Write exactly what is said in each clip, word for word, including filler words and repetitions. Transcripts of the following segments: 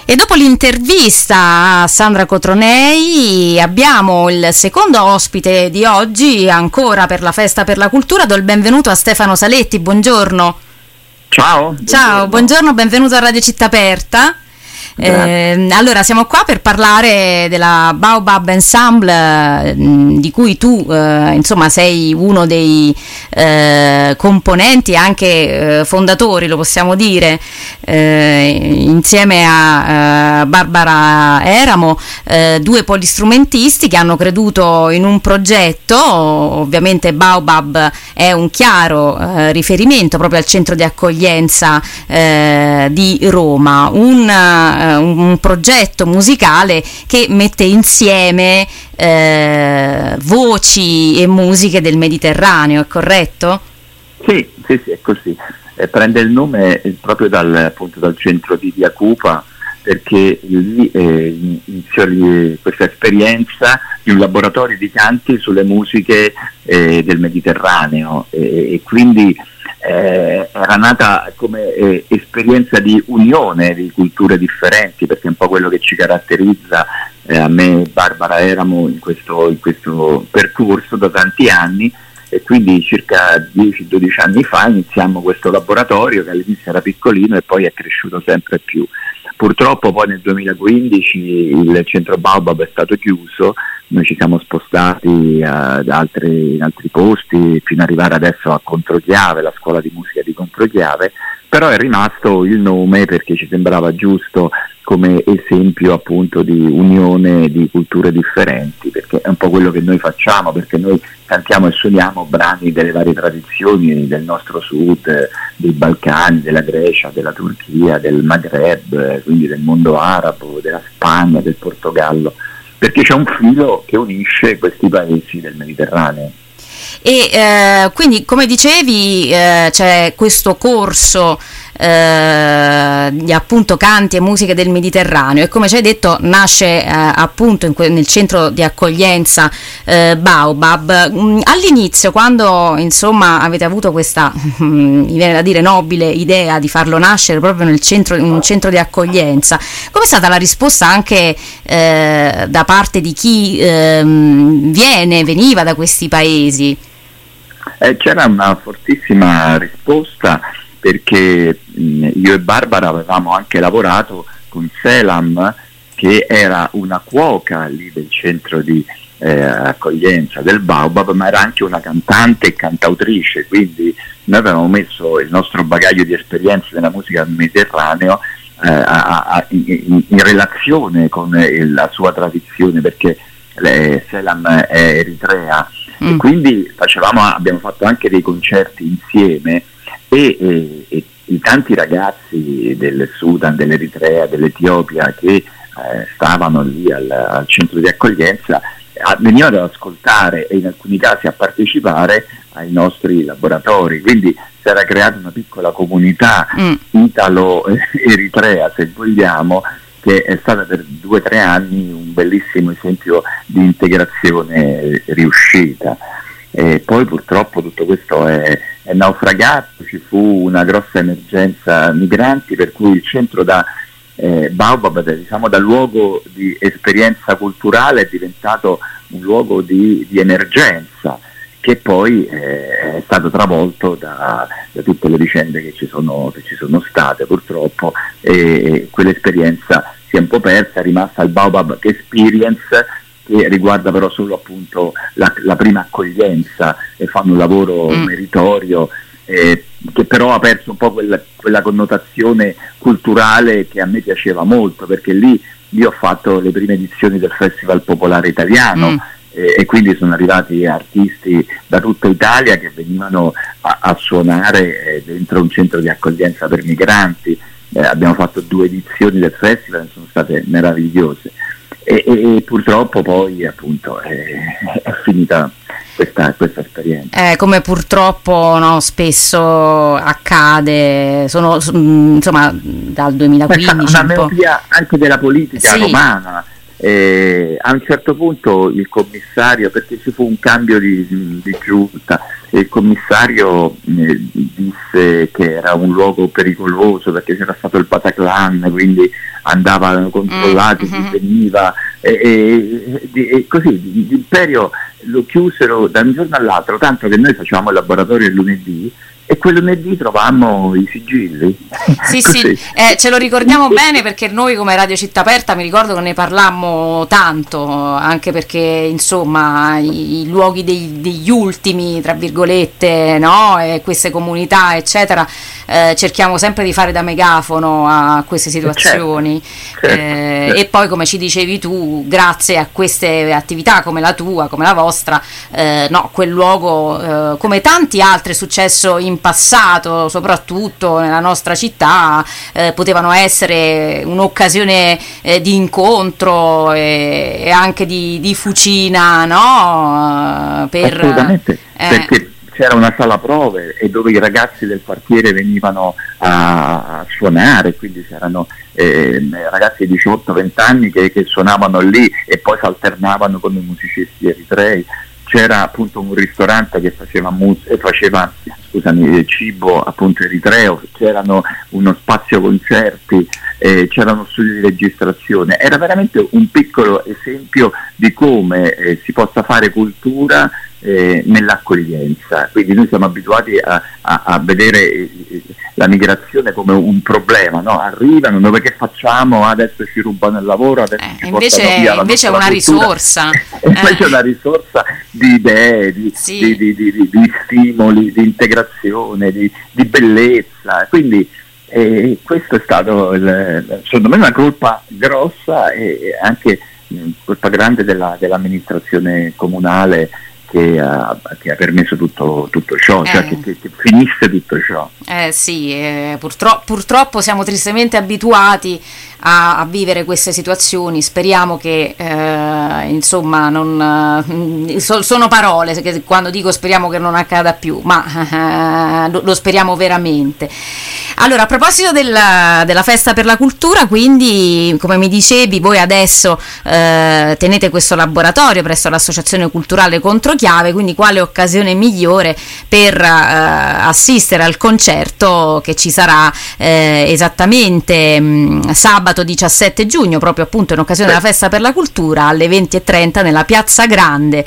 E dopo l'intervista a Sandra Cotronei abbiamo il secondo ospite di oggi, ancora per la Festa per la Cultura. Do il benvenuto a Stefano Saletti, buongiorno. Ciao. Ciao, buongiorno, benvenuto a Radio Città Aperta. Eh, allora siamo qua per parlare della Baobab Ensemble, di cui tu eh, insomma sei uno dei eh, componenti e anche eh, fondatori, lo possiamo dire, eh, insieme a eh, Barbara Eramo, eh, due polistrumentisti che hanno creduto in un progetto. Ovviamente Baobab è un chiaro eh, riferimento proprio al centro di accoglienza eh, di Roma, un eh, Un, un progetto musicale che mette insieme eh, voci e musiche del Mediterraneo, è corretto? Sì, sì, sì, è così. Eh, prende il nome eh, proprio dal, appunto, dal centro di Via Cupa, perché lì eh, iniziò lì questa esperienza di un laboratorio di canti sulle musiche eh, del Mediterraneo e, e quindi Eh, era nata come eh, esperienza di unione di culture differenti, perché è un po' quello che ci caratterizza eh, a me e Barbara Eramo in questo, in questo percorso da tanti anni, e quindi circa dieci dodici anni fa iniziamo questo laboratorio che all'inizio era piccolino e poi è cresciuto sempre più. Purtroppo poi nel duemilaquindici il centro Baobab è stato chiuso, noi ci siamo spostati ad altri, in altri posti fino ad arrivare adesso a Controchiave, la scuola di musica di Controchiave, però è rimasto il nome perché ci sembrava giusto come esempio appunto di unione di culture differenti, perché è un po' quello che noi facciamo, perché noi cantiamo e suoniamo brani delle varie tradizioni del nostro sud, dei Balcani, della Grecia, della Turchia, del Maghreb, quindi del mondo arabo, della Spagna, del Portogallo, perché c'è un filo che unisce questi paesi del Mediterraneo. E eh, quindi, come dicevi, eh, c'è questo corso eh, di appunto canti e musiche del Mediterraneo, e come ci hai detto nasce eh, appunto in que- nel centro di accoglienza eh, Baobab. Mm, all'inizio, quando insomma avete avuto questa, mm, mi viene da dire, nobile idea di farlo nascere proprio nel centro, in un centro di accoglienza, com'è stata la risposta anche eh, da parte di chi eh, viene, veniva da questi paesi? Eh, c'era una fortissima risposta, perché mh, io e Barbara avevamo anche lavorato con Selam, che era una cuoca lì del centro di eh, accoglienza del Baobab, ma era anche una cantante e cantautrice, quindi noi avevamo messo il nostro bagaglio di esperienze della musica del Mediterraneo eh, a, a, in, in relazione con il, la sua tradizione, perché le, Selam è eritrea. Mm. E quindi facevamo, abbiamo fatto anche dei concerti insieme e, e, e i tanti ragazzi del Sudan, dell'Eritrea, dell'Etiopia che eh, stavano lì al, al centro di accoglienza a, venivano ad ascoltare e in alcuni casi a partecipare ai nostri laboratori, quindi si era creata una piccola comunità mm. italo-eritrea, se vogliamo, che è stata per due o tre anni un bellissimo esempio di integrazione riuscita. E poi purtroppo tutto questo è, è naufragato, ci fu una grossa emergenza migranti, per cui il centro da eh, Baobab, diciamo da luogo di esperienza culturale, è diventato un luogo di, di emergenza, che poi eh, è stato travolto da, da tutte le vicende che ci sono, che ci sono state purtroppo, e quell'esperienza si è un po' persa, è rimasta il Baobab Experience, che riguarda però solo appunto la, la prima accoglienza, e fanno un lavoro mm. meritorio, eh, che però ha perso un po' quella, quella connotazione culturale che a me piaceva molto, perché lì io ho fatto le prime edizioni del Festival Popolare Italiano, mm. e quindi sono arrivati artisti da tutta Italia che venivano a, a suonare eh, dentro un centro di accoglienza per migranti. Eh, abbiamo fatto due edizioni del festival, sono state meravigliose, e, e, e purtroppo poi appunto eh, è finita questa, questa esperienza. Eh, come purtroppo no, spesso accade, sono insomma dal duemilaquindici una miopia anche della politica sì. romana. Eh, a un certo punto il commissario, perché ci fu un cambio di, di giunta, il commissario eh, disse che era un luogo pericoloso perché c'era stato il Bataclan, quindi andavano controllati, mm-hmm. si veniva e, e, e, e così l'imperio lo chiusero da un giorno all'altro, tanto che noi facevamo il laboratorio il lunedì e quel lunedì trovammo i sigilli. Sì, sì, eh, ce lo ricordiamo bene perché noi come Radio Città Aperta mi ricordo che ne parlammo tanto, anche perché insomma i, i luoghi dei, degli ultimi, tra virgolette, no? E queste comunità eccetera, eh, cerchiamo sempre di fare da megafono a queste situazioni. Certo, certo, eh, certo. E poi come ci dicevi tu, grazie a queste attività come la tua, come la vostra, eh, no, quel luogo, eh, come tanti altri è successo in passato, soprattutto nella nostra città, eh, potevano essere un'occasione eh, di incontro e, e anche di, di fucina, no? Per, assolutamente, eh, perché c'era una sala prove e dove i ragazzi del quartiere venivano a, a suonare, quindi c'erano eh, ragazzi di diciotto venti anni che, che suonavano lì e poi si alternavano con i musicisti eritrei. C'era appunto un ristorante che faceva, mus- e faceva scusami, cibo appunto eritreo, c'erano uno spazio concerti, eh, c'era uno studio di registrazione, era veramente un piccolo esempio di come eh, si possa fare cultura eh, nell'accoglienza. Quindi noi siamo abituati a, a, a vedere eh, la migrazione come un problema, no? Arrivano, noi che facciamo? Adesso ci rubano il lavoro, adesso eh, ci invece, portano via la invece è nostra una cultura. risorsa. E invece è una risorsa di idee, di, sì. di, di, di, di, di stimoli, di integrazione, di, di bellezza. Quindi eh, questo è stato il, secondo me una colpa grossa e anche mh, colpa grande della, dell'amministrazione comunale che ha, che ha permesso tutto, tutto ciò, cioè eh. che, che, che finisse tutto ciò. Eh sì, eh, purtro- purtroppo siamo tristemente abituati a, a vivere queste situazioni. Speriamo che eh, insomma non eh, so, sono parole che quando dico speriamo che non accada più, ma eh, lo, lo speriamo veramente. Allora, a proposito della, della festa per la cultura, quindi come mi dicevi voi adesso eh, tenete questo laboratorio presso l'associazione culturale Controchiave, quindi quale occasione migliore per eh, assistere al concerto che ci sarà eh, esattamente mh, sabato diciassette giugno, proprio appunto in occasione della festa per la cultura, alle venti e trenta nella piazza grande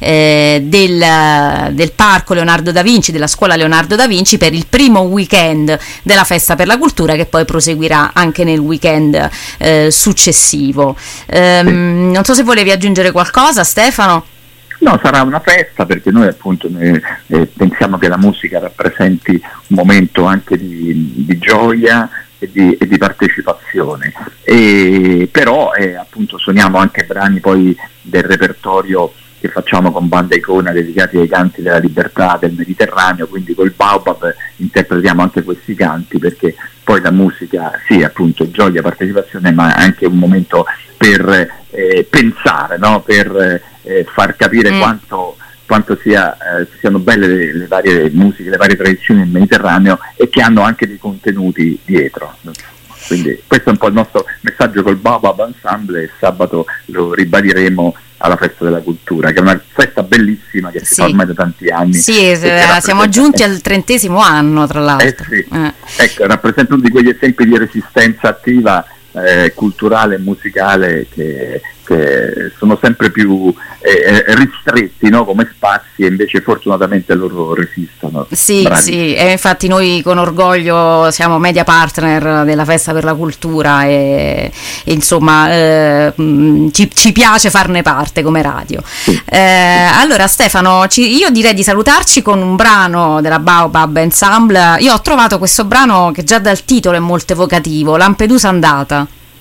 eh, del, del parco Leonardo da Vinci, della scuola Leonardo da Vinci, per il primo weekend della festa per la cultura, che poi proseguirà anche nel weekend eh, successivo. Ehm, non so se volevi aggiungere qualcosa, Stefano. No, sarà una festa perché noi appunto ne, eh, pensiamo che la musica rappresenti un momento anche di, di gioia e di, e di partecipazione, e, però eh, appunto suoniamo anche brani poi del repertorio che facciamo con Banda Icona dedicati ai canti della libertà del Mediterraneo, quindi col Baobab interpretiamo anche questi canti, perché poi la musica sì appunto gioia, partecipazione, ma anche un momento per eh, pensare, no? per eh, far capire mm. quanto, quanto sia, eh, siano belle le, le varie musiche, le varie tradizioni del Mediterraneo e che hanno anche dei contenuti dietro. Quindi questo è un po' il nostro messaggio col Baobab Ensemble, e sabato lo ribadiremo alla Festa della Cultura, che è una festa bellissima che sì. si fa ormai da tanti anni. Sì, eh, siamo giunti al trentesimo anno tra l'altro. Eh sì. eh. Ecco, rappresenta uno di quegli esempi di resistenza attiva eh, culturale e musicale che, che sono sempre più eh, ristretti, no? Come spazi, e invece fortunatamente loro resistono. Sì, Bravi. sì, e infatti noi con orgoglio siamo media partner della Festa per la Cultura e, e insomma eh, ci, ci piace farne parte come radio. Sì. Eh, allora Stefano, ci, io direi di salutarci con un brano della Baobab Ensemble. Io ho trovato questo brano che già dal titolo è molto evocativo, Lampedusa andata.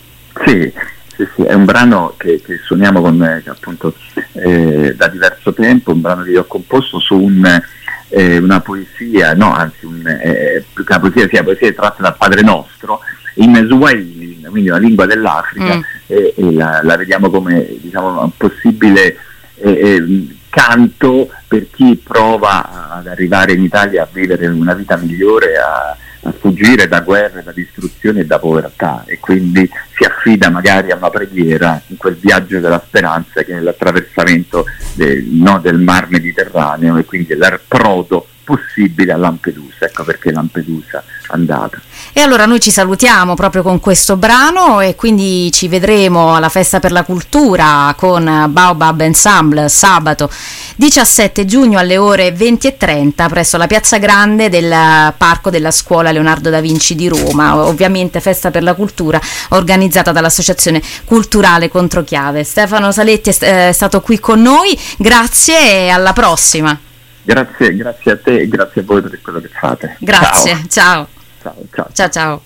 Sì, sì, sì, è un brano che, che suoniamo con, eh, appunto eh, da diverso tempo, un brano che io ho composto su un, eh, una poesia, no, anzi un, eh, più che una poesia, sia poesia tratta dal Padre Nostro in Swahili, quindi una lingua dell'Africa, mm. e, e la, la vediamo come, diciamo, un possibile eh, eh, canto per chi prova ad arrivare in Italia a vivere una vita migliore, a a fuggire da guerre, da distruzione e da povertà, e quindi si affida magari a una preghiera in quel viaggio della speranza che è l'attraversamento del, no, del mar Mediterraneo, e quindi l'approdo possibile a Lampedusa, ecco perché Lampedusa andata. E allora noi ci salutiamo proprio con questo brano e quindi ci vedremo alla Festa per la Cultura con Baobab Ensemble sabato diciassette giugno alle ore venti e trenta presso la Piazza Grande del Parco della Scuola Leonardo da Vinci di Roma. Ovviamente Festa per la Cultura organizzata dall'Associazione Culturale Controchiave. Stefano Saletti è stato qui con noi, grazie e alla prossima. Grazie, grazie a te e grazie a voi per quello che fate. Grazie, ciao. Ciao, ciao. Ciao, ciao.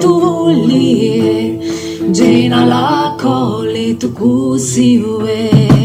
Jena la kole tu kusiwe